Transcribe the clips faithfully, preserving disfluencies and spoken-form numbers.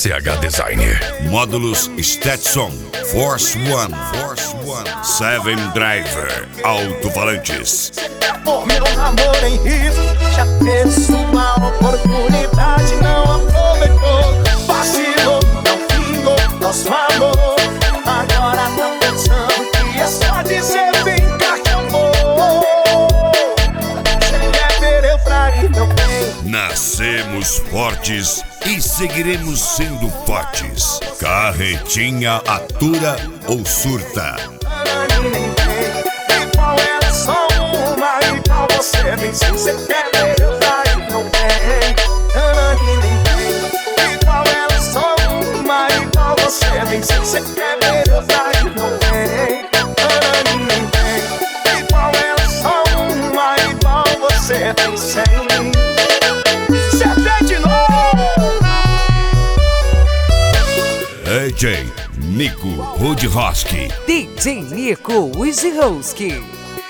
C H Designer. Módulos Stetson, Force One, Force One, Seven Driver, alto-falantes. Por meu amor em riso, já teve sua oportunidade, não aproveitou. Vacilou, não vingou nosso amor. Agora tá pensando que é só dizer vem cá que eu vou. Você quer ver eu trair meu bem? Nascemos fortes e seguiremos sendo fortes. Carretinha atura ou surta. Igual ela só uma, igual você vem sim. Você quer ver eu trair meu bem? Igual ela só uma, igual você vem sim. Você quer ver eu trair meu bem? Igual ela só uma, igual você vem sim. Você vem de novo. D J Nico Wojciechowski. D J Nico Wojciechowski.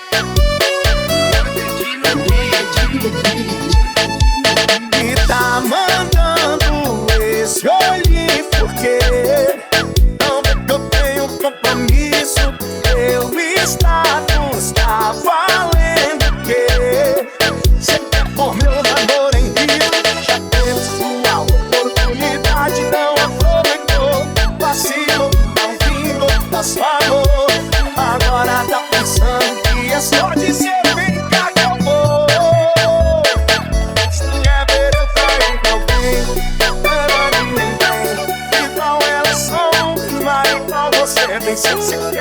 E tá mandando esse olhinho porque não vê que eu tenho compromisso. Meu status tá valendo que cê quer pôr meu namoro em risco. Já teve sua oportunidade, não aproveitou. Vacilou, não vingou nosso amor. Agora tá pensando que é só dizer vem cá que eu vou. Se quer ver eu trair meu bem, igual ela só uma, igual você vem sem ser.